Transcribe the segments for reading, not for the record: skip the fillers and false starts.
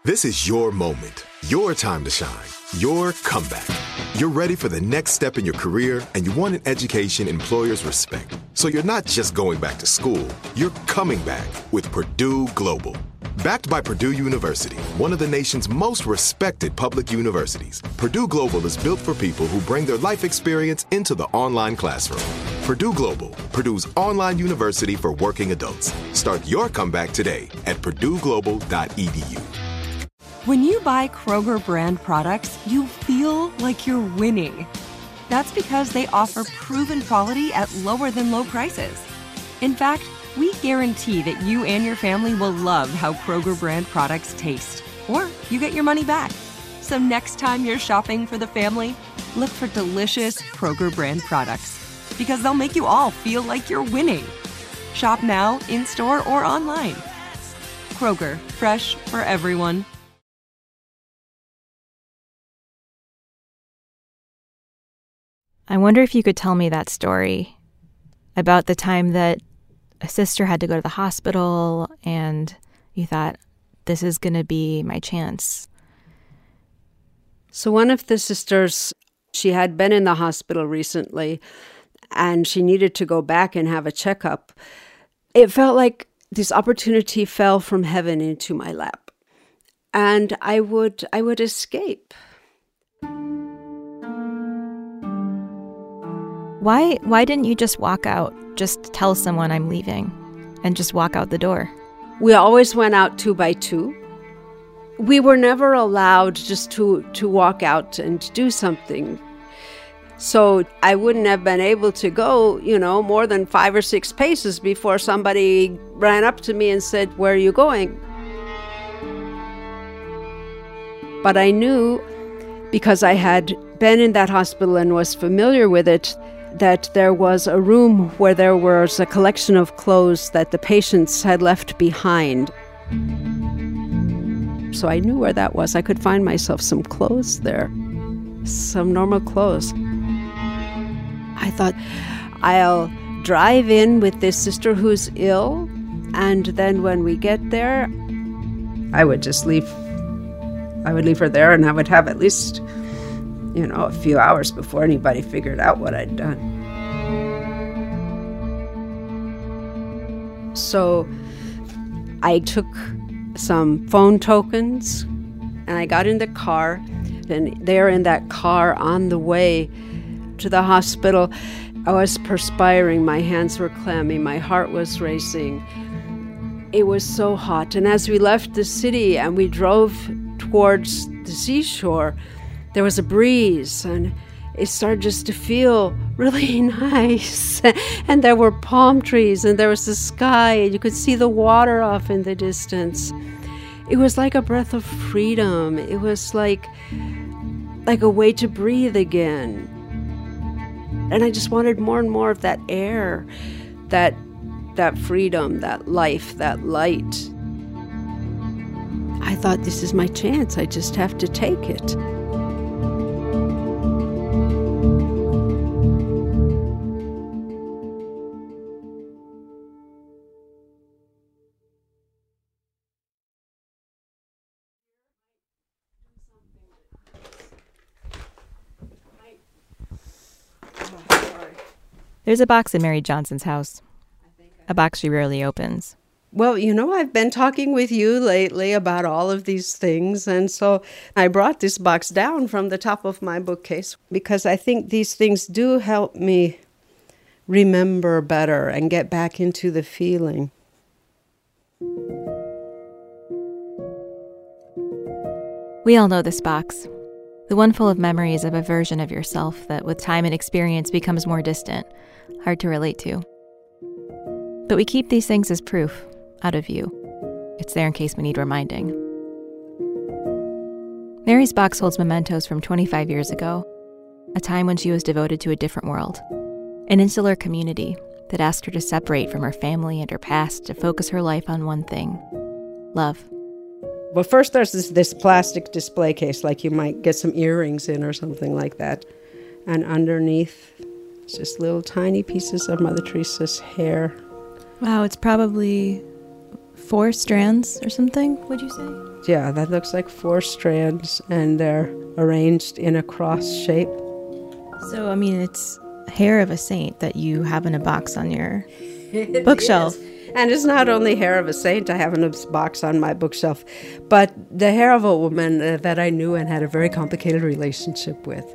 This is your moment, your time to shine, your comeback. You're ready for the next step in your career, and you want an education employers respect. So you're not just going back to school, you're coming back with Purdue Global. Backed by Purdue University, one of the nation's most respected public universities, Purdue Global is built for people who bring their life experience into the online classroom. Purdue Global, Purdue's online university for working adults. Start your comeback today at purdueglobal.edu. When you buy Kroger brand products, you feel like you're winning. That's because they offer proven quality at lower than low prices. In fact, we guarantee that you and your family will love how Kroger brand products taste, or you get your money back. So next time you're shopping for the family, look for delicious Kroger brand products, because they'll make you all feel like you're winning. Shop now, in-store, or online. Kroger, fresh for everyone. I wonder if you could tell me that story about the time that a sister had to go to the hospital and you thought, this is going to be my chance. So one of the sisters, she had been in the hospital recently and she needed to go back and have a checkup. It felt like this opportunity fell from heaven into my lap. And I would escape. Why didn't you just walk out? Just tell someone I'm leaving and just walk out the door? We always went out 2 by 2. We were never allowed just to walk out and do something. So I wouldn't have been able to go, more than 5 or 6 paces before somebody ran up to me and said, "Where are you going?" But I knew, because I had been in that hospital and was familiar with it, that there was a room where there was a collection of clothes that the patients had left behind. So I knew where that was. I could find myself some clothes there, some normal clothes. I thought, I'll drive in with this sister who's ill, and then when we get there, I would just leave. I would leave her there, and I would have at least a few hours before anybody figured out what I'd done. So I took some phone tokens and I got in the car, and there in that car on the way to the hospital, I was perspiring, my hands were clammy, my heart was racing. It was so hot, and as we left the city and we drove towards the seashore, there was a breeze, and it started just to feel really nice. And there were palm trees, and there was the sky, and you could see the water off in the distance. It was like a breath of freedom. It was like a way to breathe again. And I just wanted more and more of that air, that freedom, that life, that light. I thought, this is my chance. I just have to take it. There's a box in Mary Johnson's house, a box she rarely opens. Well, I've been talking with you lately about all of these things, and so I brought this box down from the top of my bookcase because I think these things do help me remember better and get back into the feeling. We all know this box, the one full of memories of a version of yourself that with time and experience becomes more distant, hard to relate to. But we keep these things as proof, out of view. It's there in case we need reminding. Mary's box holds mementos from 25 years ago, a time when she was devoted to a different world, an insular community that asked her to separate from her family and her past to focus her life on one thing: love. Well, first there's this plastic display case, like you might get some earrings in or something like that. And underneath, it's just little tiny pieces of Mother Teresa's hair. Wow, it's probably 4 strands or something, would you say? Yeah, that looks like 4 strands, and they're arranged in a cross shape. So, I mean, it's hair of a saint that you have in a box on your bookshelf. And it's not only hair of a saint I have in a box on my bookshelf, but the hair of a woman that I knew and had a very complicated relationship with.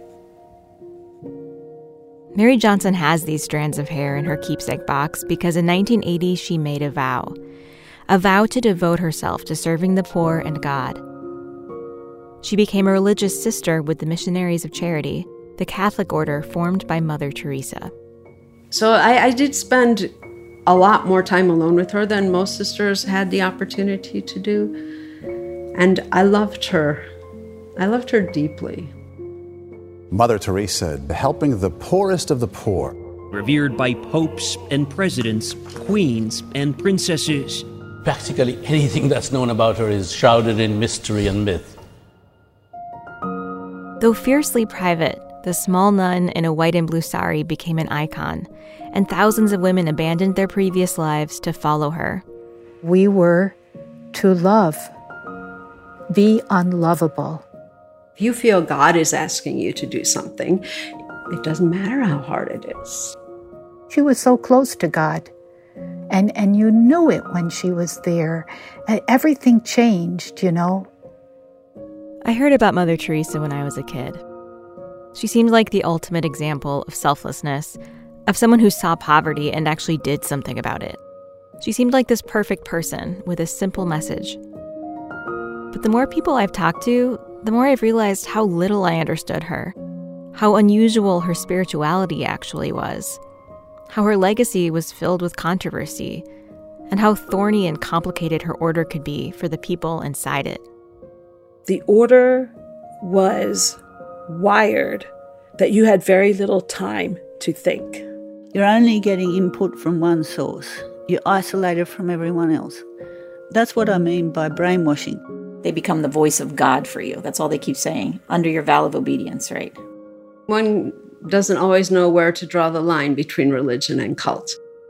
Mary Johnson has these strands of hair in her keepsake box because in 1980 she made a vow to devote herself to serving the poor and God. She became a religious sister with the Missionaries of Charity, the Catholic order formed by Mother Teresa. So I did spend a lot more time alone with her than most sisters had the opportunity to do. And I loved her. I loved her deeply. Mother Teresa, helping the poorest of the poor. Revered by popes and presidents, queens and princesses. Practically anything that's known about her is shrouded in mystery and myth. Though fiercely private, the small nun in a white and blue sari became an icon, and thousands of women abandoned their previous lives to follow her. We were to love, be unlovable. If you feel God is asking you to do something, it doesn't matter how hard it is. She was so close to God, and you knew it when she was there. Everything changed, you know. I heard about Mother Teresa when I was a kid. She seemed like the ultimate example of selflessness, of someone who saw poverty and actually did something about it. She seemed like this perfect person with a simple message. But the more people I've talked to, the more I've realized how little I understood her, how unusual her spirituality actually was, how her legacy was filled with controversy, and how thorny and complicated her order could be for the people inside it. The order was wired that you had very little time to think. You're only getting input from one source. You're isolated from everyone else. That's what I mean by brainwashing. They become the voice of God for you. That's all they keep saying, under your vow of obedience, right? One doesn't always know where to draw the line between religion and cult.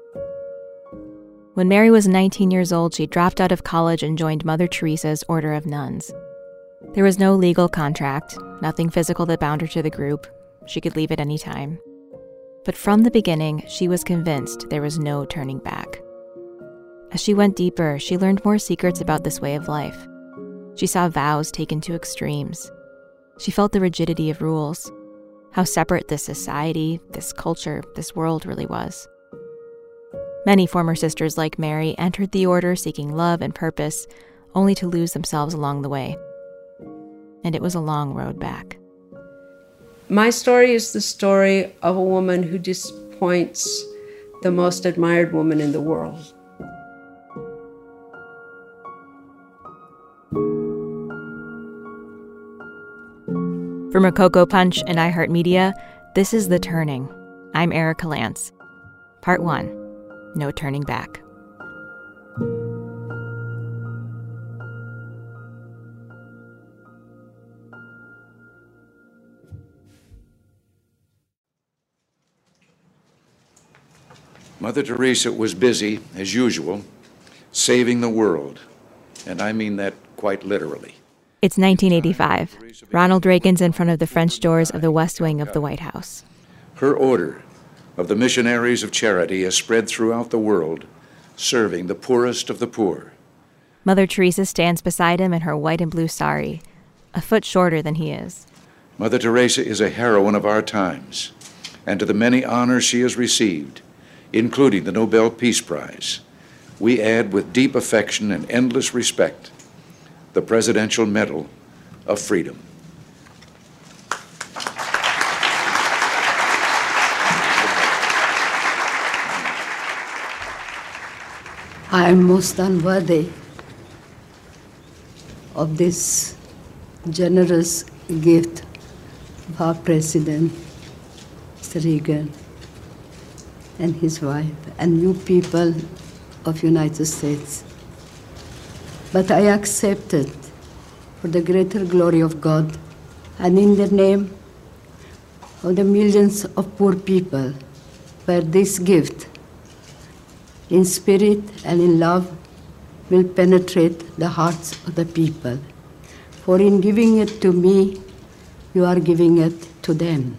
When Mary was 19 years old, she dropped out of college and joined Mother Teresa's Order of Nuns. There was no legal contract, nothing physical that bound her to the group. She could leave at any time. But from the beginning, she was convinced there was no turning back. As she went deeper, she learned more secrets about this way of life. She saw vows taken to extremes. She felt the rigidity of rules, how separate this society, this culture, this world really was. Many former sisters like Mary entered the order seeking love and purpose, only to lose themselves along the way. And it was a long road back. My story is the story of a woman who disappoints the most admired woman in the world. From Rococo Punch and iHeartMedia, this is The Turning. I'm Erica Lance. Part 1, No Turning Back. Mother Teresa was busy, as usual, saving the world. And I mean that quite literally. It's 1985. Ronald Reagan's in front of the French doors of the West Wing of the White House. Her order of the Missionaries of Charity is spread throughout the world, serving the poorest of the poor. Mother Teresa stands beside him in her white and blue sari, a foot shorter than he is. Mother Teresa is a heroine of our times, and to the many honors she has received, including the Nobel Peace Prize, we add with deep affection and endless respect the Presidential Medal of Freedom. I am most unworthy of this generous gift of our President, Mr. Reagan, and his wife, and you people of United States. But I accept it for the greater glory of God and in the name of the millions of poor people where this gift, in spirit and in love, will penetrate the hearts of the people. For in giving it to me, you are giving it to them.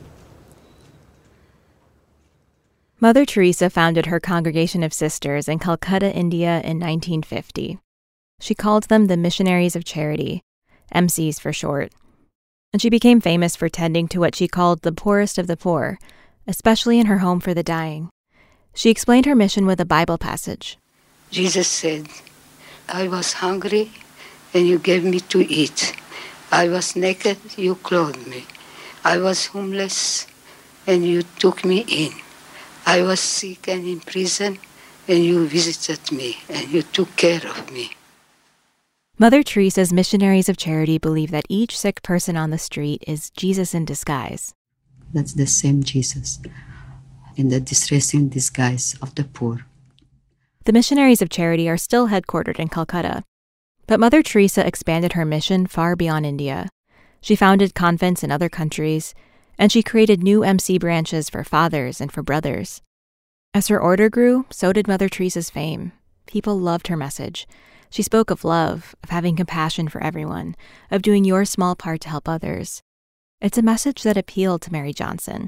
Mother Teresa founded her Congregation of Sisters in Calcutta, India in 1950. She called them the Missionaries of Charity, MCs for short. And she became famous for tending to what she called the poorest of the poor, especially in her home for the dying. She explained her mission with a Bible passage. Jesus said, I was hungry, and you gave me to eat. I was naked, you clothed me. I was homeless, and you took me in. I was sick and in prison, and you visited me, and you took care of me. Mother Teresa's Missionaries of Charity believe that each sick person on the street is Jesus in disguise. That's the same Jesus, in the distressing disguise of the poor. The Missionaries of Charity are still headquartered in Calcutta, but Mother Teresa expanded her mission far beyond India. She founded convents in other countries, and she created new MC branches for fathers and for brothers. As her order grew, so did Mother Teresa's fame. People loved her message. She spoke of love, of having compassion for everyone, of doing your small part to help others. It's a message that appealed to Mary Johnson.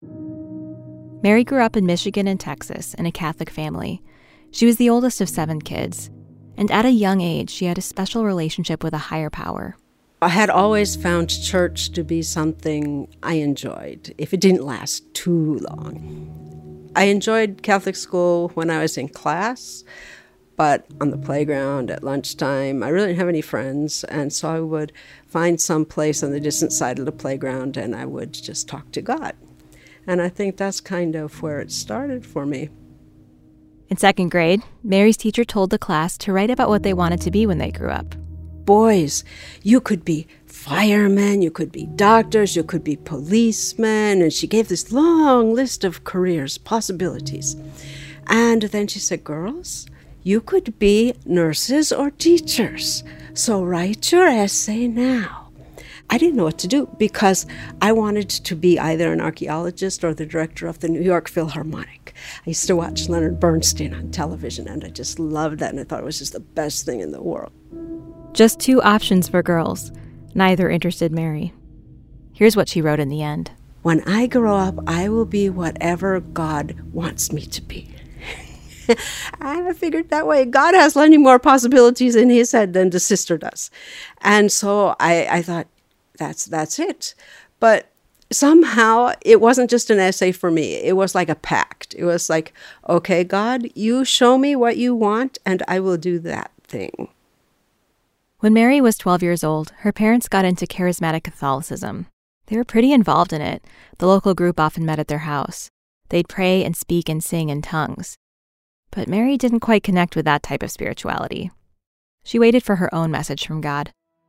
Mary grew up in Michigan and Texas in a Catholic family. She was the oldest of 7 kids, and at a young age, she had a special relationship with a higher power. I had always found church to be something I enjoyed, if it didn't last too long. I enjoyed Catholic school when I was in class, but on the playground at lunchtime, I really didn't have any friends, and so I would find some place on the distant side of the playground, and I would just talk to God. And I think that's kind of where it started for me. In 2nd grade, Mary's teacher told the class to write about what they wanted to be when they grew up. Boys, you could be firemen, you could be doctors, you could be policemen, and she gave this long list of careers, possibilities. And then she said, girls, you could be nurses or teachers, so write your essay now. I didn't know what to do because I wanted to be either an archaeologist or the director of the New York Philharmonic. I used to watch Leonard Bernstein on television, and I just loved that, and I thought it was just the best thing in the world. Just 2 options for girls. Neither interested Mary. Here's what she wrote in the end. When I grow up, I will be whatever God wants me to be. I figured that way. God has plenty more possibilities in his head than the sister does. And so I thought, that's it. But somehow it wasn't just an essay for me. It was like a pact. It was like, okay, God, you show me what you want, and I will do that thing. When Mary was 12 years old, her parents got into charismatic Catholicism. They were pretty involved in it. The local group often met at their house. They'd pray and speak and sing in tongues. But Mary didn't quite connect with that type of spirituality. She waited for her own message from God.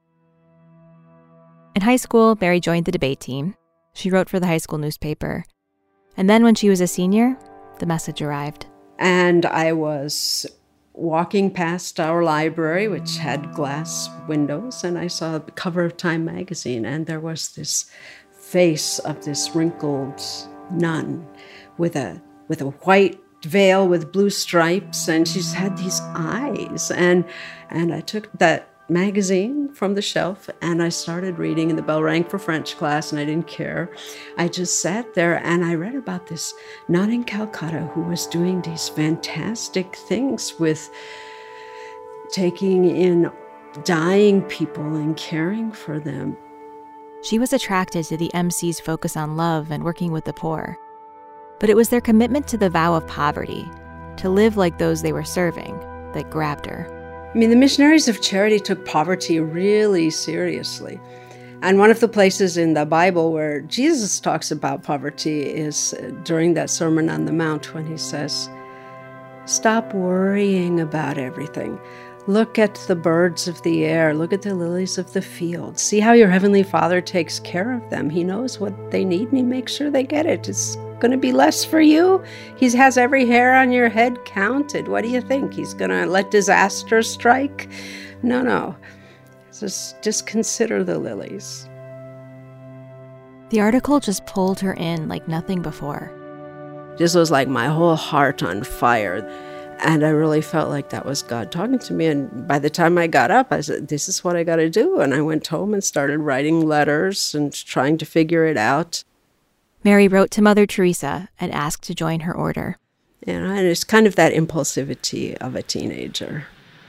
In high school, Mary joined the debate team. She wrote for the high school newspaper. And then when she was a senior, the message arrived. And I was walking past our library, which had glass windows, and I saw the cover of Time magazine, and there was this face of this wrinkled nun with a white veil with blue stripes, and she had these eyes. And I took that magazine from the shelf, and I started reading, and the bell rang for French class, and I didn't care. I just sat there, and I read about this nun in Calcutta who was doing these fantastic things with taking in dying people and caring for them. She was attracted to the MC's focus on love and working with the poor. But it was their commitment to the vow of poverty, to live like those they were serving, that grabbed her. I mean, the Missionaries of Charity took poverty really seriously. And one of the places in the Bible where Jesus talks about poverty is during that Sermon on the Mount, when he says, stop worrying about everything. Look at the birds of the air. Look at the lilies of the field. See how your Heavenly Father takes care of them. He knows what they need, and he makes sure they get it. It's going to be less for you. He has every hair on your head counted. What do you think? He's going to let disaster strike? No. Just consider the lilies. The article just pulled her in like nothing before. This was like my whole heart on fire. And I really felt like that was God talking to me. And by the time I got up, I said, this is what I got to do. And I went home and started writing letters and trying to figure it out. Mary wrote to Mother Teresa and asked to join her order. And it's kind of that impulsivity of a teenager.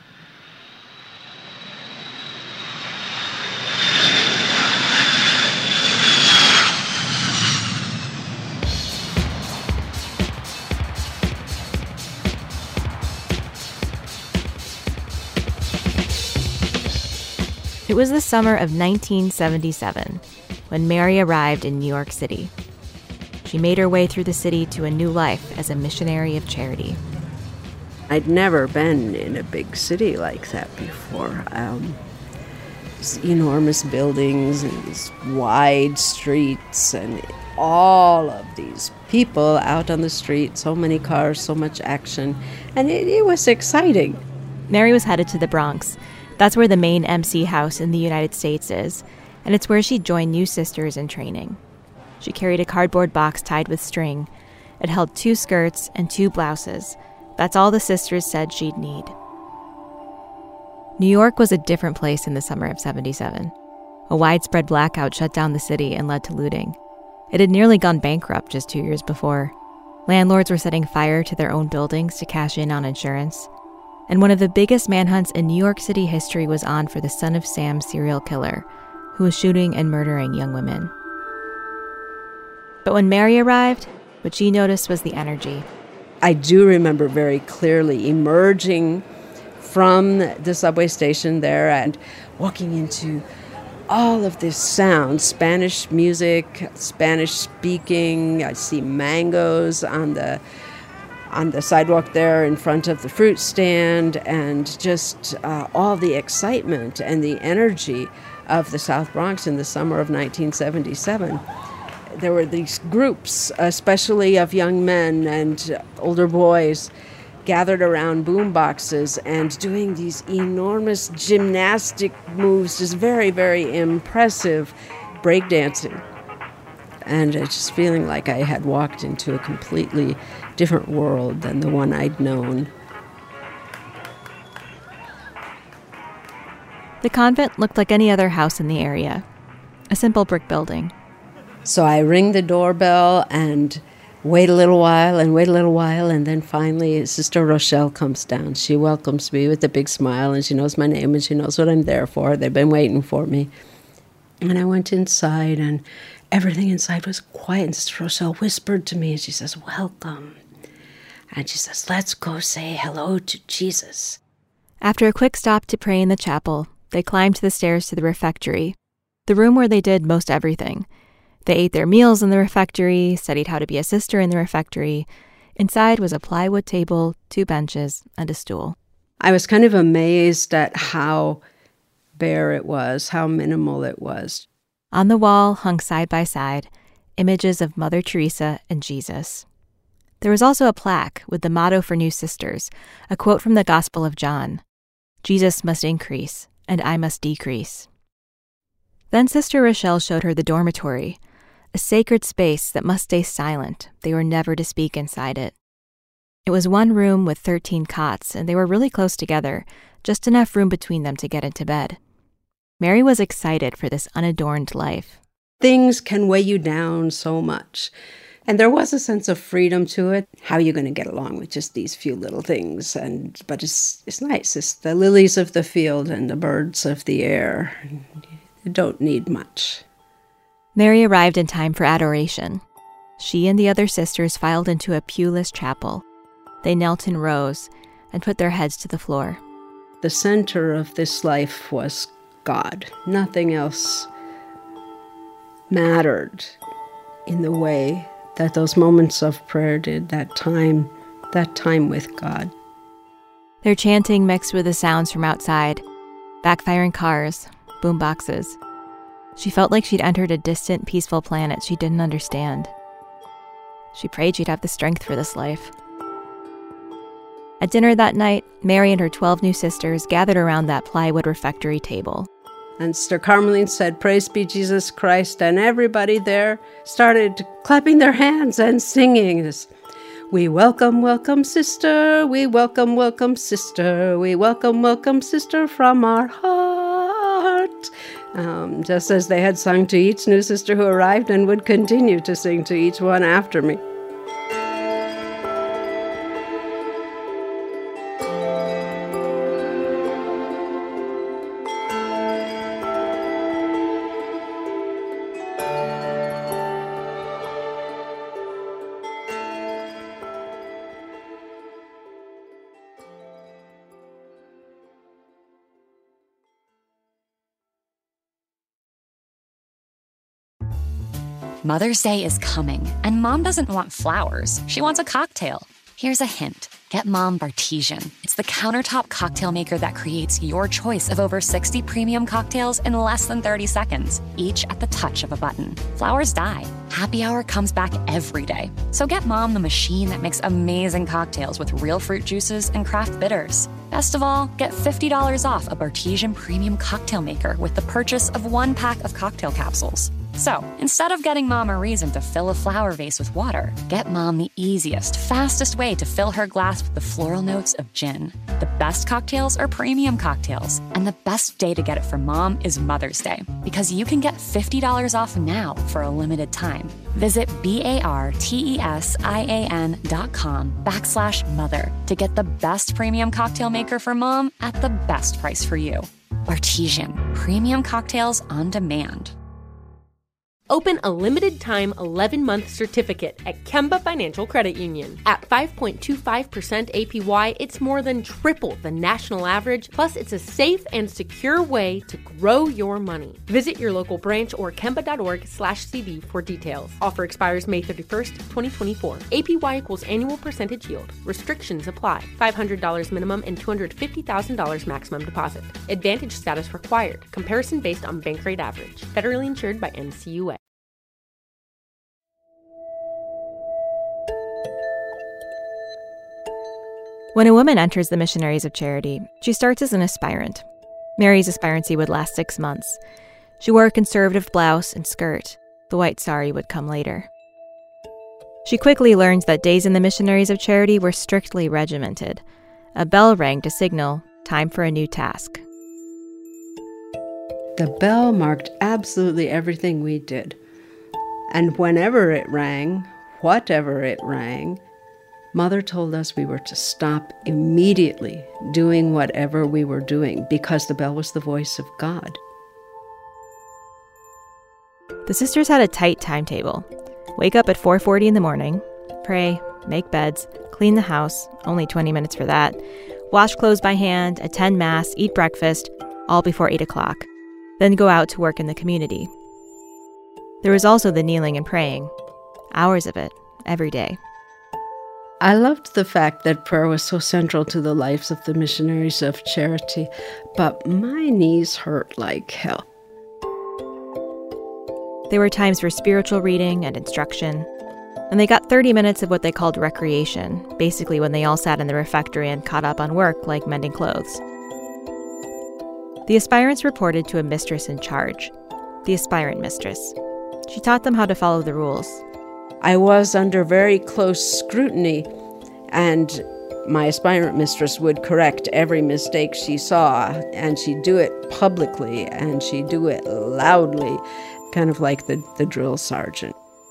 It was the summer of 1977 when Mary arrived in New York City. She made her way through the city to a new life as a missionary of charity. I'd never been in a big city like that before. These enormous buildings and these wide streets and all of these people out on the street, so many cars, so much action, and it was exciting. Mary was headed to the Bronx. That's where the main MC house in the United States is, and it's where she joined new sisters in training. She carried a cardboard box tied with string. It held 2 skirts and 2 blouses. That's all the sisters said she'd need. New York was a different place in the summer of '77. A widespread blackout shut down the city and led to looting. It had nearly gone bankrupt just 2 years before. Landlords were setting fire to their own buildings to cash in on insurance. And one of the biggest manhunts in New York City history was on for the Son of Sam serial killer, who was shooting and murdering young women. But when Mary arrived, what she noticed was the energy. I do remember very clearly emerging from the subway station there and walking into all of this sound, Spanish music, Spanish speaking. I see mangoes on the sidewalk there in front of the fruit stand, and just all the excitement and the energy of the South Bronx in the summer of 1977. There were these groups, especially of young men and older boys, gathered around boom boxes and doing these enormous gymnastic moves, just very, very impressive breakdancing. And just feeling like I had walked into a completely different world than the one I'd known. The convent looked like any other house in the area, a simple brick building. So I ring the doorbell and wait a little while, and then finally Sister Rochelle comes down. She welcomes me with a big smile, and she knows my name, and she knows what I'm there for. They've been waiting for me. And I went inside, and everything inside was quiet, and Sister Rochelle whispered to me, and she says, "Welcome." And she says, "Let's go say hello to Jesus." After a quick stop to pray in the chapel, they climbed the stairs to the refectory, the room where they did most everything. They ate their meals in the refectory, studied how to be a sister in the refectory. Inside was a plywood table, 2 benches, and a stool. I was kind of amazed at how bare it was, how minimal it was. On the wall hung side by side images of Mother Teresa and Jesus. There was also a plaque with the motto for new sisters, a quote from the Gospel of John: "Jesus must increase, and I must decrease." Then Sister Rochelle showed her the dormitory, a sacred space that must stay silent. They were never to speak inside it. It was one room with 13 cots, and they were really close together, just enough room between them to get into bed. Mary was excited for this unadorned life. Things can weigh you down so much. And there was a sense of freedom to it. How are you going to get along with just these few little things? But it's nice. It's the lilies of the field and the birds of the air. You don't need much. Mary arrived in time for adoration. She and the other sisters filed into a pewless chapel. They knelt in rows and put their heads to the floor. The center of this life was God. Nothing else mattered in the way that those moments of prayer did, that time with God. Their chanting mixed with the sounds from outside, backfiring cars, boom boxes. She felt like she'd entered a distant, peaceful planet she didn't understand. She prayed she'd have the strength for this life. At dinner that night, Mary and her 12 new sisters gathered around that plywood refectory table. And Sister Carmeline said, "Praise be Jesus Christ," and everybody there started clapping their hands and singing this We welcome, welcome, sister. We welcome, welcome, sister. We welcome, welcome, sister from our heart. Just as they had sung to each new sister who arrived and would continue to sing to each one after me. Mother's Day is coming, and Mom doesn't want flowers. She wants a cocktail. Here's a hint. Get Mom Bartesian. It's the countertop cocktail maker that creates your choice of over 60 premium cocktails in less than 30 seconds, each at the touch of a button. Flowers die. Happy Hour comes back every day. So get Mom the machine that makes amazing cocktails with real fruit juices and craft bitters. Best of all, get $50 off a Bartesian premium cocktail maker with the purchase of 1 pack of cocktail capsules. So, instead of getting Mom a reason to fill a flower vase with water, get Mom the easiest, fastest way to fill her glass with the floral notes of gin. The best cocktails are premium cocktails, and the best day to get it for Mom is Mother's Day, because you can get $50 off now for a limited time. Visit BARTESIAN.com/mother to get the best premium cocktail maker for Mom at the best price for you. Bartesian, premium cocktails on demand. Open a limited-time 11-month certificate at Kemba Financial Credit Union. At 5.25% APY, it's more than triple the national average, plus it's a safe and secure way to grow your money. Visit your local branch or kemba.org/cd for details. Offer expires May 31st, 2024. APY equals annual percentage yield. Restrictions apply. $500 minimum and $250,000 maximum deposit. Advantage status required. Comparison based on bank rate average. Federally insured by NCUA. When a woman enters the Missionaries of Charity, she starts as an aspirant. Mary's aspirancy would last 6 months. She wore a conservative blouse and skirt. The white sari would come later. She quickly learns that days in the Missionaries of Charity were strictly regimented. A bell rang to signal time for a new task. The bell marked absolutely everything we did. And whenever it rang, whatever it rang, Mother told us we were to stop immediately doing whatever we were doing because the bell was the voice of God. The sisters had a tight timetable. Wake up at 4:40 in the morning, pray, make beds, clean the house, only 20 minutes for that, wash clothes by hand, attend Mass, eat breakfast, all before 8 o'clock, then go out to work in the community. There was also the kneeling and praying, hours of it, every day. I loved the fact that prayer was so central to the lives of the Missionaries of Charity, but my knees hurt like hell. There were times for spiritual reading and instruction, and they got 30 minutes of what they called recreation, basically when they all sat in the refectory and caught up on work like mending clothes. The aspirants reported to a mistress in charge, the aspirant mistress. She taught them how to follow the rules. I was under very close scrutiny, and my aspirant mistress would correct every mistake she saw, and she'd do it publicly, and she'd do it loudly, kind of like the drill sergeant.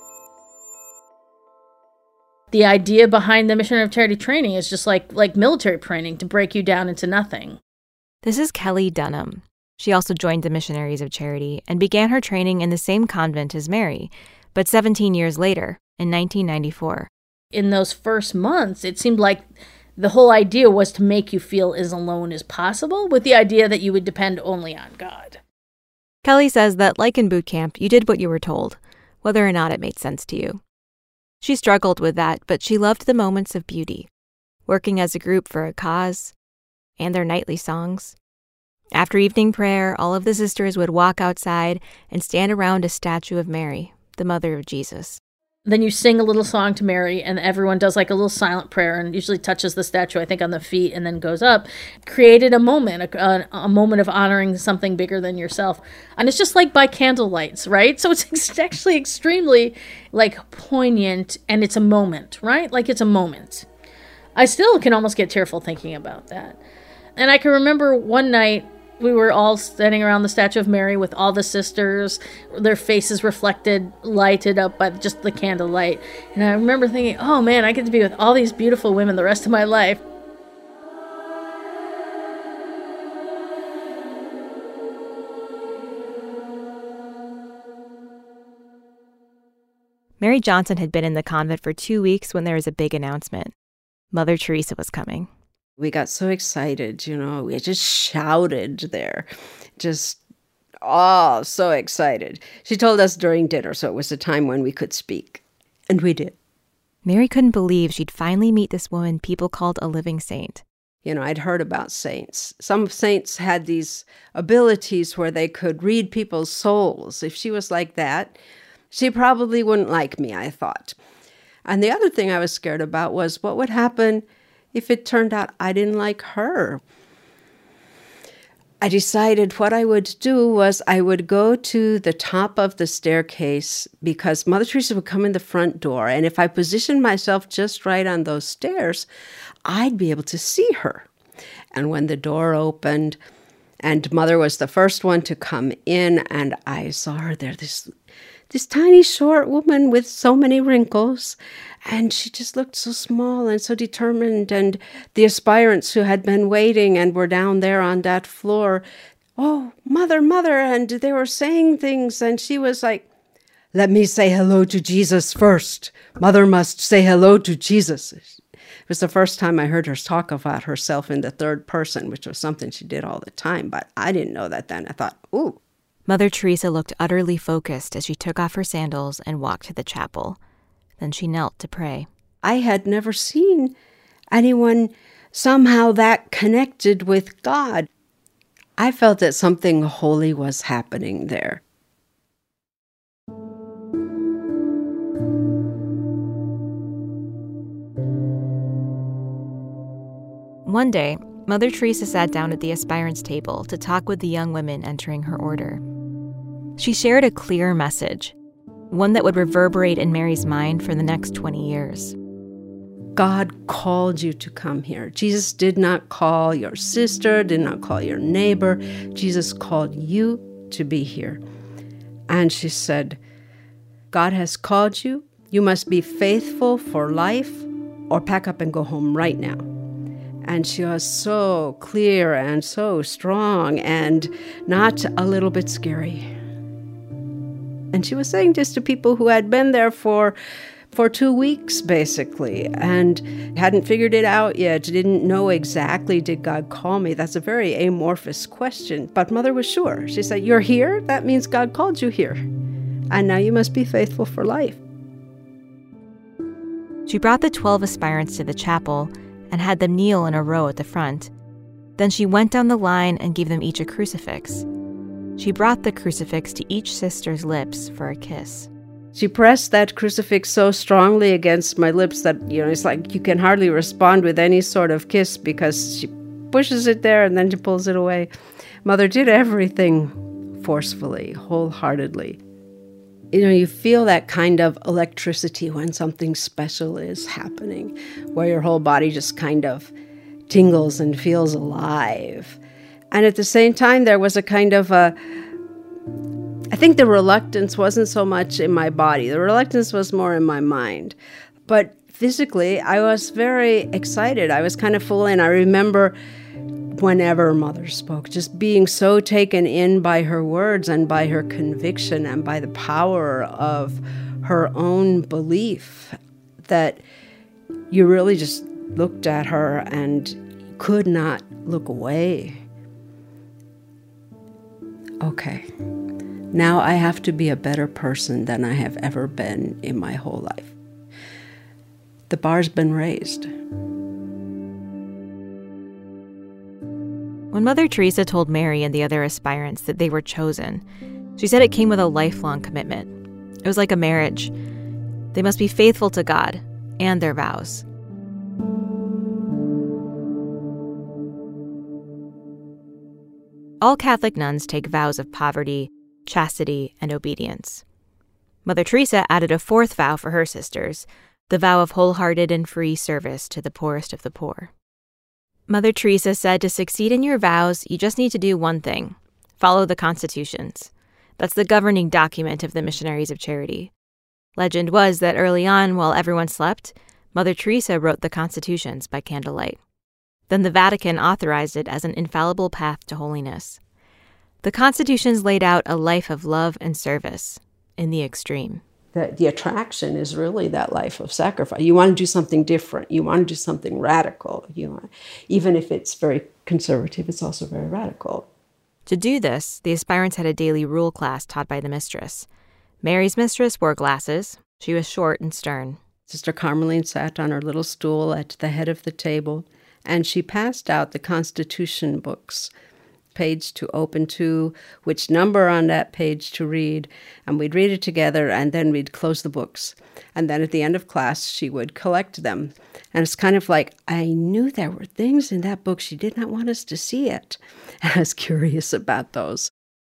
The idea behind the Missionary of Charity training is just like military training to break you down into nothing. This is Kelly Dunham. She also joined the Missionaries of Charity and began her training in the same convent as Mary, but 17 years later, in 1994. In those first months, it seemed like the whole idea was to make you feel as alone as possible, with the idea that you would depend only on God. Kelly says that, like in boot camp, you did what you were told, whether or not it made sense to you. She struggled with that, but she loved the moments of beauty, working as a group for a cause, and their nightly songs. After evening prayer, all of the sisters would walk outside and stand around a statue of Mary, the mother of Jesus. Then you sing a little song to Mary, and everyone does like a little silent prayer and usually touches the statue, I think, on the feet and then goes up. Created a moment, a moment of honoring something bigger than yourself. And it's just like by candlelights, right? So it's actually extremely like poignant, and it's a moment, right? Like it's a moment. I still can almost get tearful thinking about that. And I can remember one night, we were all standing around the statue of Mary with all the sisters, their faces reflected, lighted up by just the candlelight. And I remember thinking, oh man, I get to be with all these beautiful women the rest of my life. Mary Johnson had been in the convent for 2 weeks when there was a big announcement. Mother Teresa was coming. We got so excited, we just shouted there. So excited. She told us during dinner, so it was a time when we could speak. And we did. Mary couldn't believe she'd finally meet this woman people called a living saint. I'd heard about saints. Some saints had these abilities where they could read people's souls. If she was like that, she probably wouldn't like me, I thought. And the other thing I was scared about was what would happen if it turned out I didn't like her. I decided what I would do was I would go to the top of the staircase because Mother Teresa would come in the front door. And if I positioned myself just right on those stairs, I'd be able to see her. And when the door opened, and Mother was the first one to come in, and I saw her there, this tiny short woman with so many wrinkles, and she just looked so small and so determined. And the aspirants who had been waiting and were down there on that floor, oh, Mother, Mother, and they were saying things, and she was like, let me say hello to Jesus first. Mother must say hello to Jesus. It was the first time I heard her talk about herself in the third person, which was something she did all the time, but I didn't know that then. I thought, ooh. Mother Teresa looked utterly focused as she took off her sandals and walked to the chapel. Then she knelt to pray. I had never seen anyone somehow that connected with God. I felt that something holy was happening there. One day, Mother Teresa sat down at the aspirants' table to talk with the young women entering her order. She shared a clear message, one that would reverberate in Mary's mind for the next 20 years. God called you to come here. Jesus did not call your sister, did not call your neighbor. Jesus called you to be here. And she said, God has called you. You must be faithful for life or pack up and go home right now. And she was so clear and so strong and not a little bit scary. And she was saying this to people who had been there for 2 weeks, basically, and hadn't figured it out yet, didn't know exactly, did God call me? That's a very amorphous question. But Mother was sure. She said, you're here? That means God called you here. And now you must be faithful for life. She brought the 12 aspirants to the chapel and had them kneel in a row at the front. Then she went down the line and gave them each a crucifix. She brought the crucifix to each sister's lips for a kiss. She pressed that crucifix so strongly against my lips that, it's like you can hardly respond with any sort of kiss because she pushes it there and then she pulls it away. Mother did everything forcefully, wholeheartedly. You feel that kind of electricity when something special is happening, where your whole body just kind of tingles and feels alive. And at the same time, there was a kind of I think the reluctance wasn't so much in my body. The reluctance was more in my mind. But physically, I was very excited. I was kind of full in. I remember whenever Mother spoke, just being so taken in by her words and by her conviction and by the power of her own belief that you really just looked at her and could not look away. Okay, now I have to be a better person than I have ever been in my whole life. The bar's been raised. When Mother Teresa told Mary and the other aspirants that they were chosen, she said it came with a lifelong commitment. It was like a marriage. They must be faithful to God and their vows. All Catholic nuns take vows of poverty, chastity, and obedience. Mother Teresa added a fourth vow for her sisters, the vow of wholehearted and free service to the poorest of the poor. Mother Teresa said to succeed in your vows, you just need to do one thing: follow the constitutions. That's the governing document of the Missionaries of Charity. Legend was that early on, while everyone slept, Mother Teresa wrote the constitutions by candlelight. Then the Vatican authorized it as an infallible path to holiness. The constitutions laid out a life of love and service in the extreme. The attraction is really that life of sacrifice. You want to do something different. You want to do something radical. Even if it's very conservative, it's also very radical. To do this, the aspirants had a daily rule class taught by the mistress. Mary's mistress wore glasses. She was short and stern. Sister Carmeline sat on her little stool at the head of the table, and she passed out the Constitution books, page to open to, which number on that page to read, and we'd read it together, and then we'd close the books. And then at the end of class, she would collect them. And it's kind of like, I knew there were things in that book. She did not want us to see it. And I was curious about those.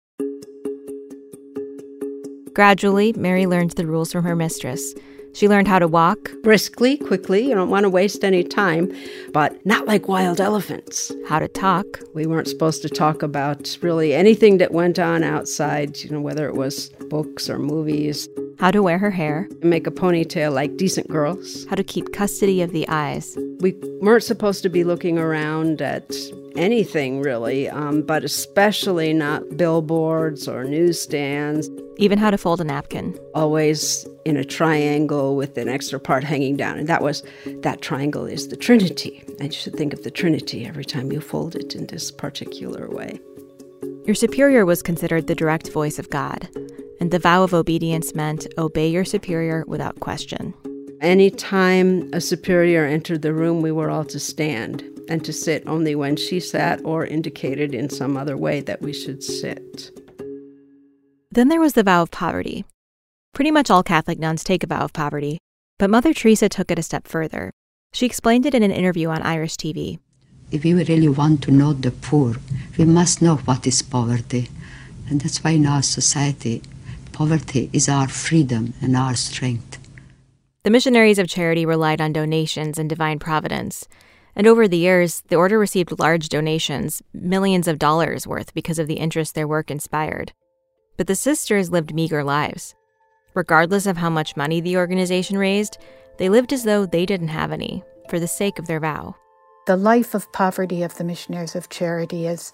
Gradually, Mary learned the rules from her mistress. She learned how to walk briskly, quickly. You don't want to waste any time, but not like wild elephants. How to talk. We weren't supposed to talk about really anything that went on outside, whether it was books or movies. How to wear her hair. Make a ponytail like decent girls. How to keep custody of the eyes. We weren't supposed to be looking around at anything, really, but especially not billboards or newsstands. Even how to fold a napkin. Always in a triangle with an extra part hanging down. And that triangle is the Trinity. And you should think of the Trinity every time you fold it in this particular way. Your superior was considered the direct voice of God, and the vow of obedience meant obey your superior without question. Anytime a superior entered the room, we were all to stand and to sit only when she sat or indicated in some other way that we should sit. Then there was the vow of poverty. Pretty much all Catholic nuns take a vow of poverty, but Mother Teresa took it a step further. She explained it in an interview on Irish TV. If we really want to know the poor, we must know what is poverty. And that's why in our society, poverty is our freedom and our strength. The Missionaries of Charity relied on donations and divine providence. And over the years, the order received large donations, millions of dollars worth, because of the interest their work inspired. But the sisters lived meager lives. Regardless of how much money the organization raised, they lived as though they didn't have any, for the sake of their vow. The life of poverty of the Missionaries of Charity is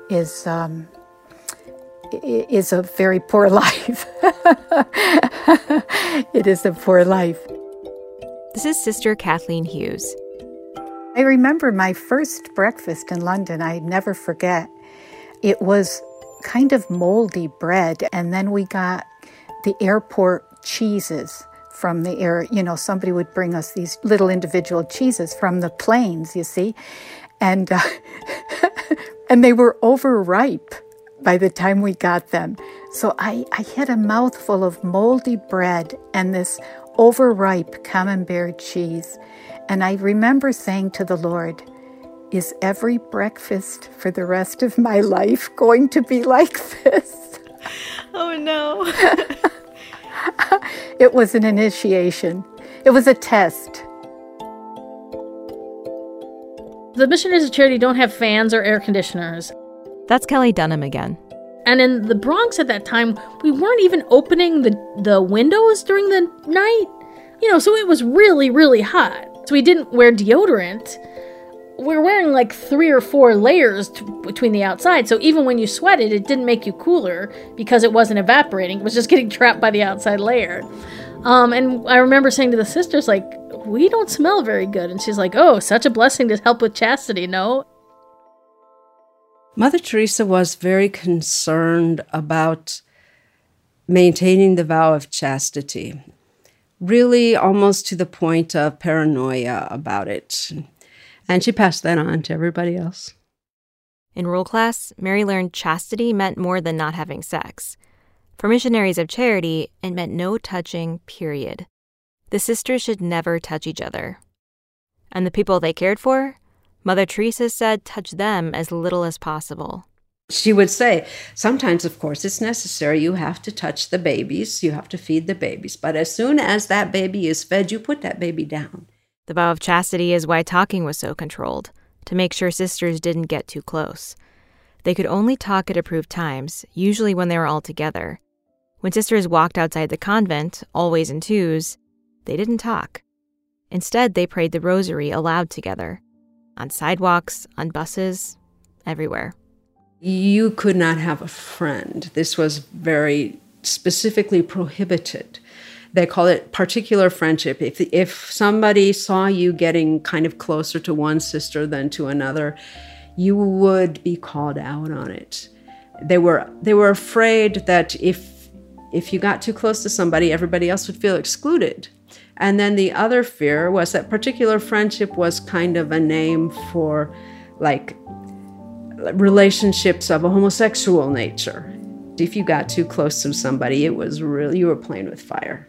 a very poor life. It is a poor life. This is Sister Kathleen Hughes. I remember my first breakfast in London. I never forget. It was kind of moldy bread, and then we got the airport cheeses from the air. Somebody would bring us these little individual cheeses from the planes, you see, and and they were overripe by the time we got them. So I had a mouthful of moldy bread and this overripe camembert cheese. And I remember saying to the Lord, is every breakfast for the rest of my life going to be like this? Oh, no. It was an initiation. It was a test. The Missionaries of Charity don't have fans or air conditioners. That's Kelly Dunham again. And in the Bronx at that time, we weren't even opening the windows during the night. So it was really, really hot. So we didn't wear deodorant. We were wearing like 3 or 4 layers between the outside. So even when you sweated, it didn't make you cooler because it wasn't evaporating. It was just getting trapped by the outside layer. And I remember saying to the sisters, like, we don't smell very good. And she's like, oh, such a blessing to help with chastity, no? Mother Teresa was very concerned about maintaining the vow of chastity, really almost to the point of paranoia about it. And she passed that on to everybody else. In rule class, Mary learned chastity meant more than not having sex. For Missionaries of Charity, it meant no touching, period. The sisters should never touch each other. And the people they cared for, Mother Teresa said touch them as little as possible. She would say, sometimes, of course, it's necessary. You have to touch the babies. You have to feed the babies. But as soon as that baby is fed, you put that baby down. The vow of chastity is why talking was so controlled, to make sure sisters didn't get too close. They could only talk at approved times, usually when they were all together. When sisters walked outside the convent, always in twos, they didn't talk. Instead, they prayed the rosary aloud together, on sidewalks, on buses, everywhere. You could not have a friend. This was very specifically prohibited. They call it particular friendship. If somebody saw you getting kind of closer to one sister than to another, you would be called out on it. They were afraid that if you got too close to somebody, everybody else would feel excluded. And then the other fear was that particular friendship was kind of a name for, like, relationships of a homosexual nature. If you got too close to somebody, it was really, you were playing with fire.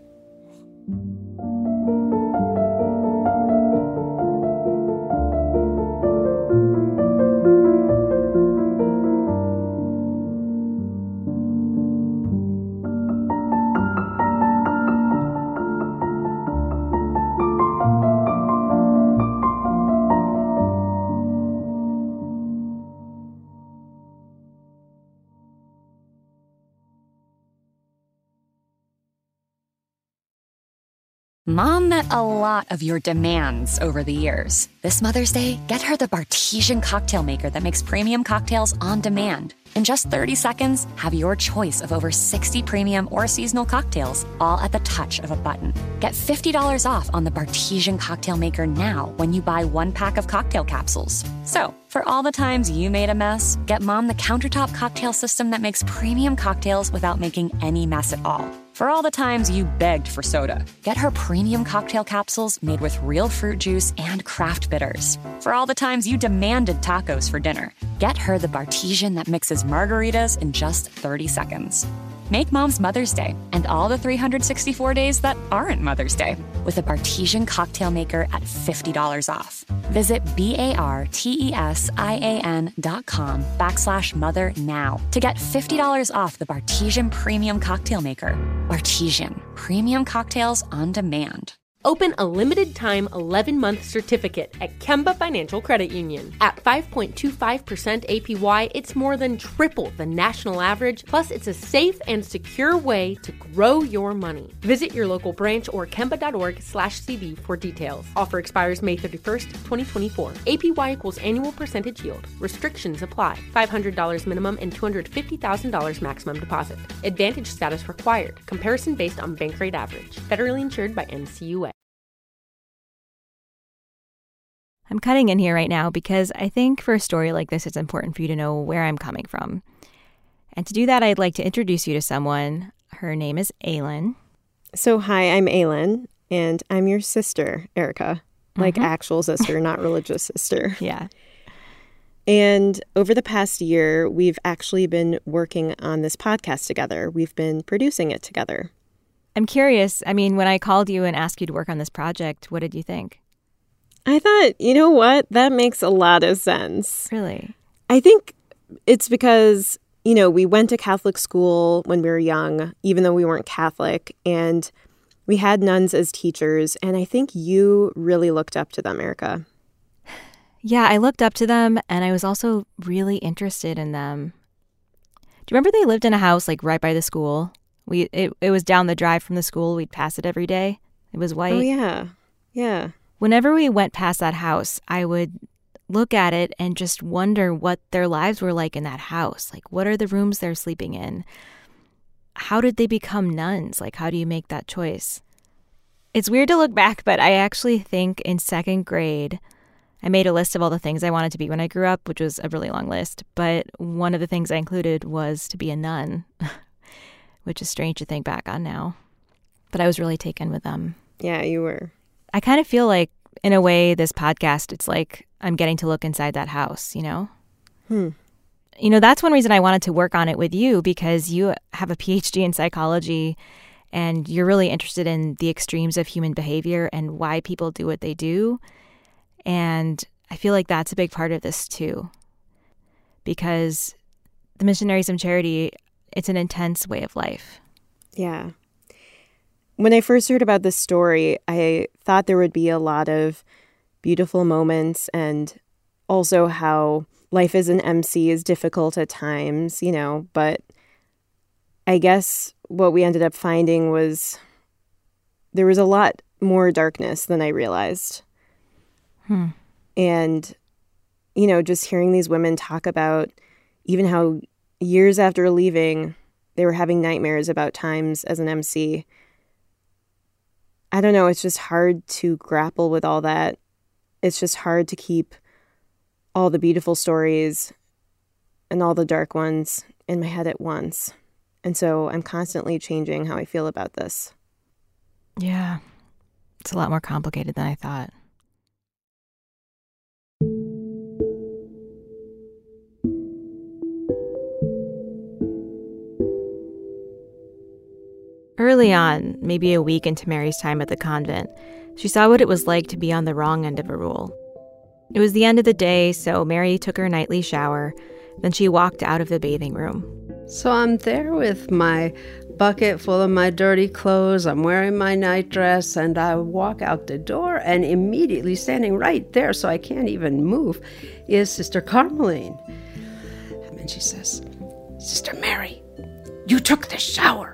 Mom met a lot of your demands over the years. This Mother's Day, get her the Bartesian cocktail maker that makes premium cocktails on demand. In just 30 seconds, have your choice of over 60 premium or seasonal cocktails, all at the touch of a button. Get $50 off on the Bartesian cocktail maker now when you buy 1 pack of cocktail capsules. So, for all the times you made a mess, get Mom the countertop cocktail system that makes premium cocktails without making any mess at all. For all the times you begged for soda, get her premium cocktail capsules made with real fruit juice and craft bitters. For all the times you demanded tacos for dinner, get her the Bartesian that mixes margaritas in just 30 seconds. Make Mom's Mother's Day and all the 364 days that aren't Mother's Day with a Bartesian cocktail maker at $50 off. Visit BARTESIAN.com/mother now to get $50 off the Bartesian Premium Cocktail Maker. Bartesian, premium cocktails on demand. Open a limited-time 11-month certificate at Kemba Financial Credit Union. At 5.25% APY, it's more than triple the national average, plus it's a safe and secure way to grow your money. Visit your local branch or kemba.org/cb for details. Offer expires May 31st, 2024. APY equals annual percentage yield. Restrictions apply. $500 minimum and $250,000 maximum deposit. Advantage status required. Comparison based on bank rate average. Federally insured by NCUA. I'm cutting in here right now because I think for a story like this, it's important for you to know where I'm coming from. And to do that, I'd like to introduce you to someone. Her name is Aylin. So, hi, I'm Aylin, and I'm your sister, Erica. Like actual sister, not religious sister. Yeah. And over the past year, we've actually been working on this podcast together. We've been producing it together. I'm curious. I mean, when I called you and asked you to work on this project, what did you think? I thought, you know what? That makes a lot of sense. Really? I think it's because, you know, we went to Catholic school when we were young, even though we weren't Catholic, and we had nuns as teachers, and I think you really looked up to them, Erica. Yeah, I looked up to them, and I was also really interested in them. Do you remember they lived in a house, like, right by the school? It was down the drive from the school. We'd pass it every day. It was white. Oh, yeah. Yeah. Whenever we went past that house, I would look at it and just wonder what their lives were like in that house. Like, what are the rooms they're sleeping in? How did they become nuns? Like, how do you make that choice? It's weird to look back, but I actually think in second grade, I made a list of all the things I wanted to be when I grew up, which was a really long list. But one of the things I included was to be a nun, which is strange to think back on now. But I was really taken with them. Yeah, you were. I kind of feel like, in a way, this podcast, it's like I'm getting to look inside that house, you know? You know, that's one reason I wanted to work on it with you, because you have a PhD in psychology and you're really interested in the extremes of human behavior and why people do what they do. And I feel like that's a big part of this too, because the Missionaries Charity, it's an intense way of life. Yeah. When I first heard about this story, I thought there would be a lot of beautiful moments, and also how life as an MC is difficult at times, but I guess what we ended up finding was there was a lot more darkness than I realized. And, just hearing these women talk about even how years after leaving, they were having nightmares about times as an MC. I don't know, it's just hard to grapple with all that. It's just hard to keep all the beautiful stories and all the dark ones in my head at once. And so I'm constantly changing how I feel about this. Yeah, it's a lot more complicated than I thought. Early on, maybe a week into Mary's time at the convent, she saw what it was like to be on the wrong end of a rule. It was the end of the day, so Mary took her nightly shower. Then she walked out of the bathing room. So I'm there with my bucket full of my dirty clothes. I'm wearing my nightdress, and I walk out the door, and immediately standing right there, so I can't even move, is Sister Carmeline. And then she says, "Sister Mary, you took the shower."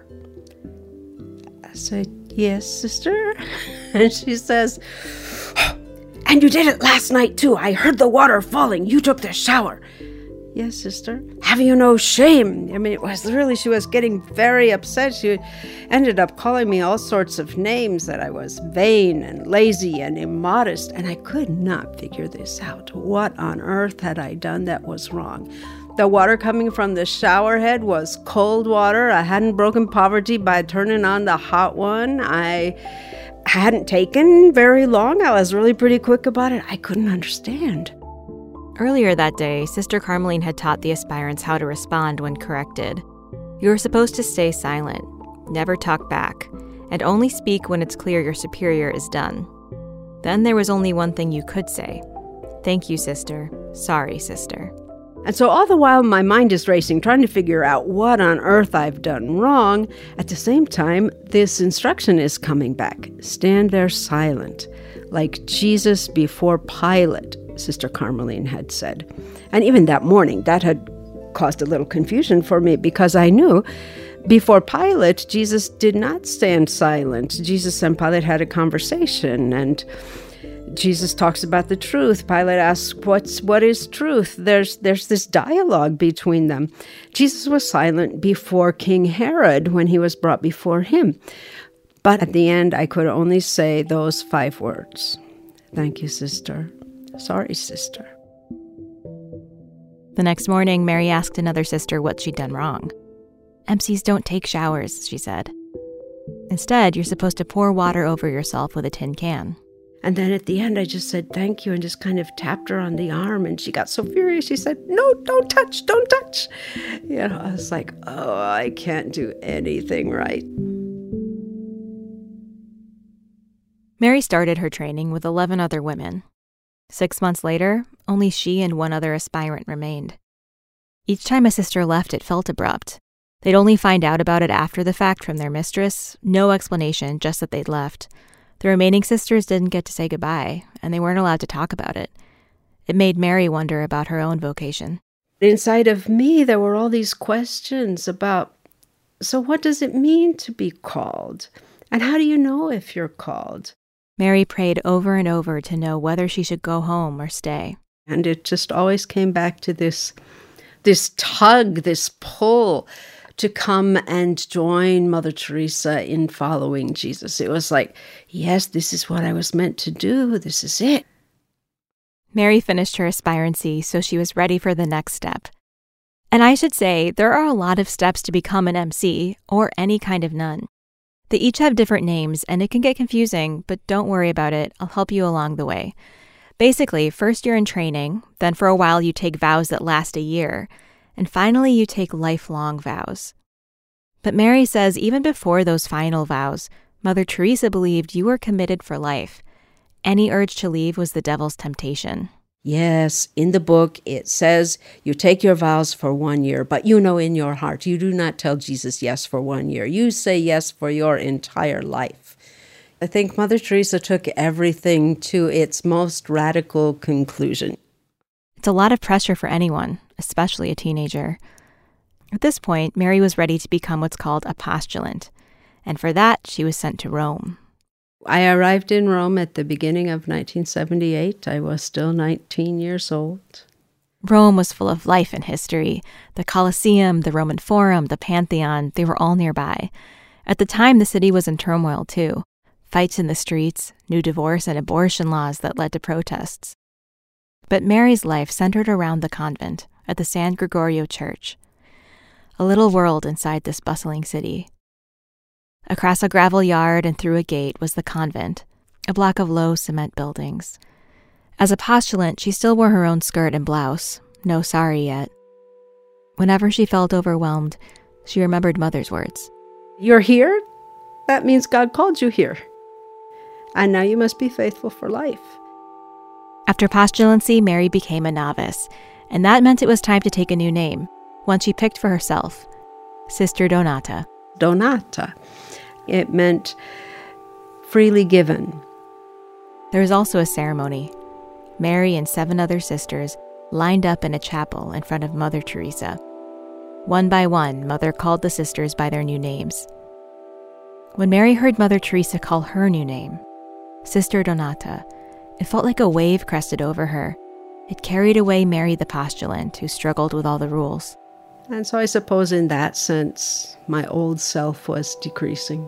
I said, "Yes, sister." And she says, "And you did it last night, too. I heard the water falling. You took the shower." "Yes, sister." "Have you no shame?" I mean, it was really, she was getting very upset. She ended up calling me all sorts of names, that I was vain and lazy and immodest, and I could not figure this out. What on earth had I done that was wrong? The water coming from the shower head was cold water. I hadn't broken poverty by turning on the hot one. I hadn't taken very long. I was really pretty quick about it. I couldn't understand. Earlier that day, Sister Carmeline had taught the aspirants how to respond when corrected. You were supposed to stay silent, never talk back, and only speak when it's clear your superior is done. Then there was only one thing you could say. "Thank you, sister. Sorry, sister." And so all the while my mind is racing, trying to figure out what on earth I've done wrong. At the same time, this instruction is coming back. Stand there silent, like Jesus before Pilate, Sister Carmeline had said. And even that morning, that had caused a little confusion for me, because I knew before Pilate, Jesus did not stand silent. Jesus and Pilate had a conversation, and Jesus talks about the truth. Pilate asks, what is truth? There's this dialogue between them. Jesus was silent before King Herod when he was brought before him. But at the end, I could only say those 5 words. "Thank you, sister. Sorry, sister." The next morning, Mary asked another sister what she'd done wrong. "MCs don't take showers," she said. "Instead, you're supposed to pour water over yourself with a tin can." And then at the end, I just said, "Thank you," and just kind of tapped her on the arm. And she got so furious. She said, "No, don't touch, don't touch." I was like, oh, I can't do anything right. Mary started her training with 11 other women. 6 months later, only she and one other aspirant remained. Each time a sister left, it felt abrupt. They'd only find out about it after the fact from their mistress, no explanation, just that they'd left. The remaining sisters didn't get to say goodbye, and they weren't allowed to talk about it. It made Mary wonder about her own vocation. Inside of me, there were all these questions about, so what does it mean to be called? And how do you know if you're called? Mary prayed over and over to know whether she should go home or stay. And it just always came back to this tug, this pull to come and join Mother Teresa in following Jesus. It was like, yes, this is what I was meant to do. This is it. Mary finished her aspirancy, so she was ready for the next step. And I should say, there are a lot of steps to become an MC, or any kind of nun. They each have different names, and it can get confusing, but don't worry about it. I'll help you along the way. Basically, first you're in training, then for a while you take vows that last a year, and finally you take lifelong vows. But Mary says even before those final vows, Mother Teresa believed you were committed for life. Any urge to leave was the devil's temptation. Yes, in the book it says you take your vows for 1 year, but you know in your heart you do not tell Jesus yes for 1 year. You say yes for your entire life. I think Mother Teresa took everything to its most radical conclusion. It's a lot of pressure for anyone, especially a teenager. At this point, Mary was ready to become what's called a postulant, and for that, she was sent to Rome. I arrived in Rome at the beginning of 1978. I was still 19 years old. Rome was full of life and history. The Colosseum, the Roman Forum, the Pantheon, they were all nearby. At the time, the city was in turmoil, too. Fights in the streets, new divorce and abortion laws that led to protests. But Mary's life centered around the convent at the San Gregorio Church, a little world inside this bustling city. Across a gravel yard and through a gate was the convent, a block of low cement buildings. As a postulant, she still wore her own skirt and blouse, no sari yet. Whenever she felt overwhelmed, she remembered Mother's words. You're here? That means God called you here. And now you must be faithful for life. After postulancy, Mary became a novice, and that meant it was time to take a new name, one she picked for herself, Sister Donata. Donata. It meant freely given. There was also a ceremony. Mary and 7 other sisters lined up in a chapel in front of Mother Teresa. One by one, Mother called the sisters by their new names. When Mary heard Mother Teresa call her new name, Sister Donata, it felt like a wave crested over her. It carried away Mary the postulant who struggled with all the rules. And so I suppose in that sense, my old self was decreasing.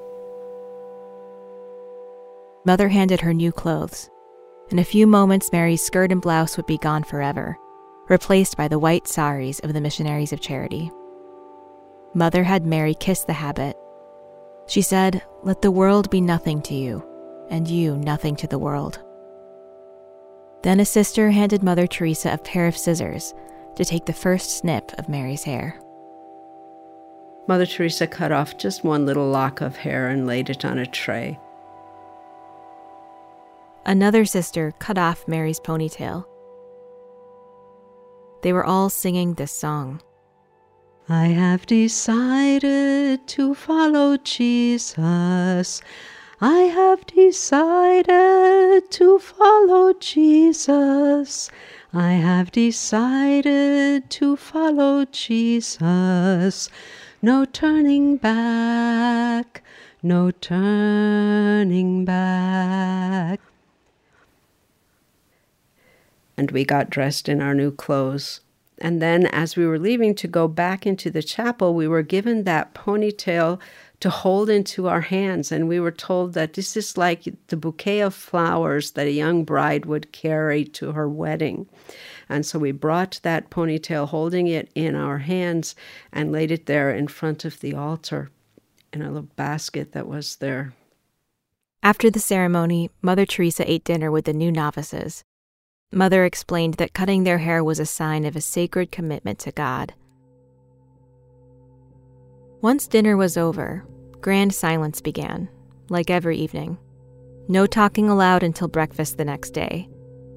Mother handed her new clothes. In a few moments, Mary's skirt and blouse would be gone forever, replaced by the white saris of the Missionaries of Charity. Mother had Mary kiss the habit. She said, "Let the world be nothing to you, and you nothing to the world." Then a sister handed Mother Teresa a pair of scissors to take the first snip of Mary's hair. Mother Teresa cut off just one little lock of hair and laid it on a tray. Another sister cut off Mary's ponytail. They were all singing this song. I have decided to follow Jesus. I have decided to follow Jesus. I have decided to follow Jesus. No turning back, no turning back. And we got dressed in our new clothes. And then as we were leaving to go back into the chapel, we were given that ponytail to hold into our hands. And we were told that this is like the bouquet of flowers that a young bride would carry to her wedding. And so we brought that ponytail, holding it in our hands, and laid it there in front of the altar in a little basket that was there. After the ceremony, Mother Teresa ate dinner with the new novices. Mother explained that cutting their hair was a sign of a sacred commitment to God. Once dinner was over, grand silence began, like every evening. No talking allowed until breakfast the next day.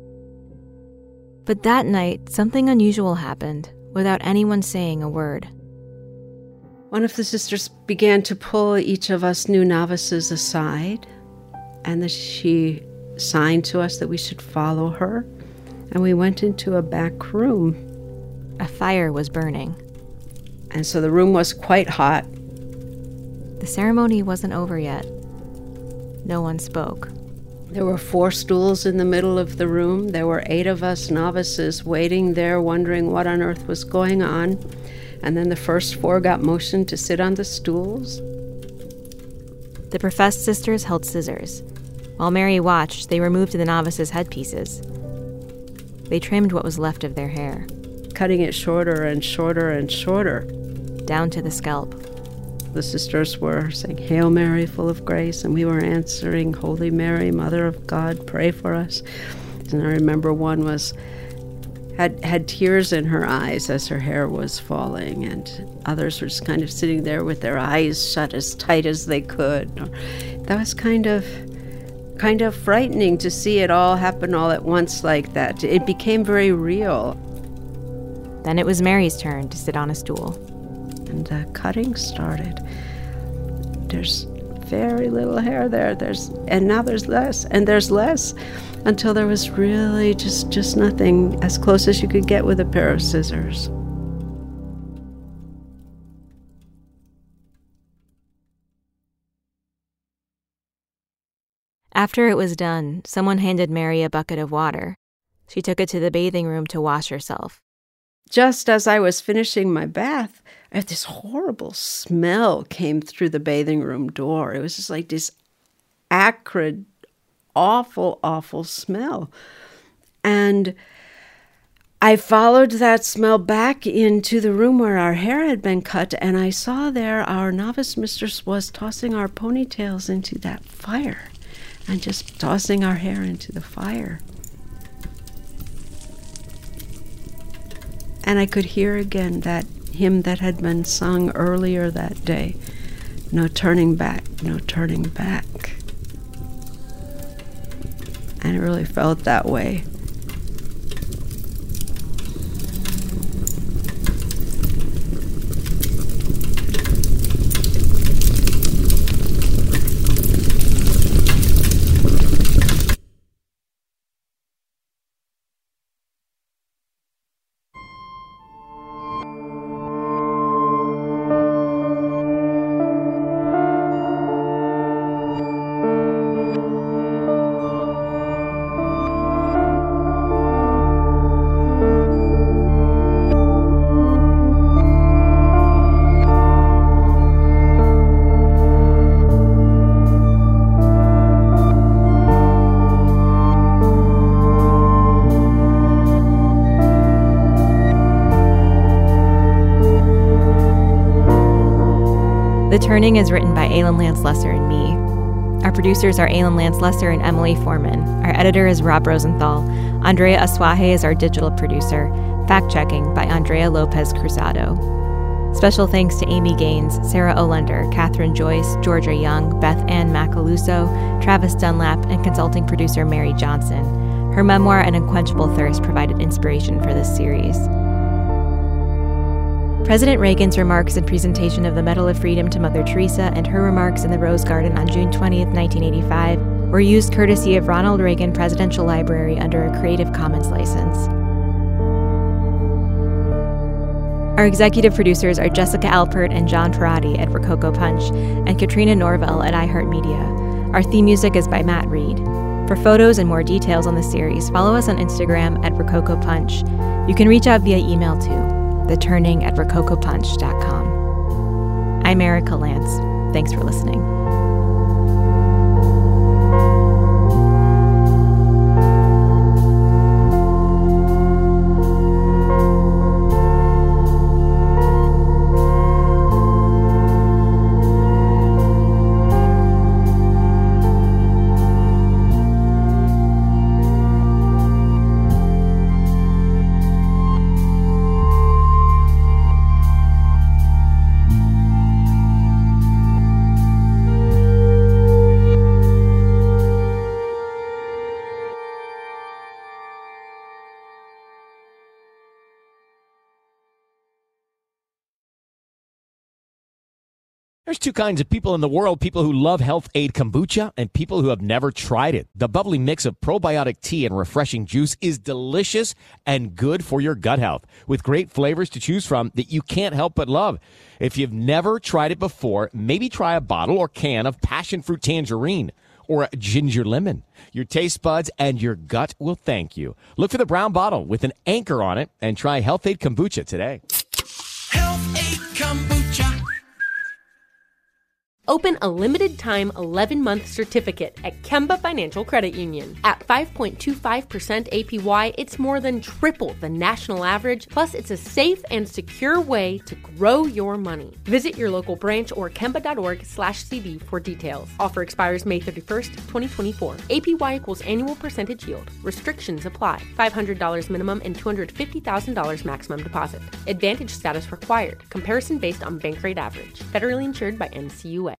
But that night, something unusual happened, without anyone saying a word. One of the sisters began to pull each of us new novices aside, and then she signed to us that we should follow her, and we went into a back room. A fire was burning. And so the room was quite hot. The ceremony wasn't over yet. No one spoke. There were 4 stools in the middle of the room. There were 8 of us novices waiting there, wondering what on earth was going on. And then the first 4 got motioned to sit on the stools. The professed sisters held scissors. While Mary watched, they removed the novices' headpieces. They trimmed what was left of their hair, cutting it shorter and shorter and shorter, down to the scalp. The sisters were saying, "Hail Mary, full of grace," and we were answering, "Holy Mary, Mother of God, pray for us." And I remember one was had tears in her eyes as her hair was falling, and others were just kind of sitting there with their eyes shut as tight as they could. That was kind of frightening to see it all happen all at once like that. It became very real. Then it was Mary's turn to sit on a stool. And the cutting started. There's very little hair there. And now there's less, and there's less, until there was really just nothing, as close as you could get with a pair of scissors. After it was done, someone handed Mary a bucket of water. She took it to the bathing room to wash herself. Just as I was finishing my bath, this horrible smell came through the bathing room door. It was just like this acrid, awful, awful smell. And I followed that smell back into the room where our hair had been cut, and I saw there our novice mistress was tossing our ponytails into that fire and just tossing our hair into the fire. And I could hear again that hymn that had been sung earlier that day. No turning back, no turning back. And it really felt that way. The Turning is written by Aylin Lance Lesser and me. Our producers are Aylin Lance Lesser and Emily Foreman. Our editor is Rob Rosenthal. Andrea Asuaje is our digital producer. Fact-checking by Andrea Lopez Cruzado. Special thanks to Amy Gaines, Sarah Olander, Catherine Joyce, Georgia Young, Beth Ann Macaluso, Travis Dunlap, and consulting producer Mary Johnson. Her memoir, An Unquenchable Thirst, provided inspiration for this series. President Reagan's remarks and presentation of the Medal of Freedom to Mother Teresa and her remarks in the Rose Garden on June 20th, 1985, were used courtesy of Ronald Reagan Presidential Library under a Creative Commons license. Our executive producers are Jessica Alpert and John Perotti at Rococo Punch and Katrina Norvell at iHeartMedia. Our theme music is by Matt Reed. For photos and more details on the series, follow us on Instagram at Rococo Punch. You can reach out via email to theturning@rococopunch.com. I'm Erica Lance. Thanks for listening. There's two kinds of people in the world, people who love Health Aid Kombucha and people who have never tried it. The bubbly mix of probiotic tea and refreshing juice is delicious and good for your gut health, with great flavors to choose from that you can't help but love. If you've never tried it before, maybe try a bottle or can of passion fruit tangerine or a ginger lemon. Your taste buds and your gut will thank you. Look for the brown bottle with an anchor on it and try Health Aid Kombucha today. Health Aid Kombucha. Open a limited-time 11-month certificate at Kemba Financial Credit Union. At 5.25% APY, it's more than triple the national average, plus it's a safe and secure way to grow your money. Visit your local branch or kemba.org/cb for details. Offer expires May 31st, 2024. APY equals annual percentage yield. Restrictions apply. $500 minimum and $250,000 maximum deposit. Advantage status required. Comparison based on bank rate average. Federally insured by NCUA.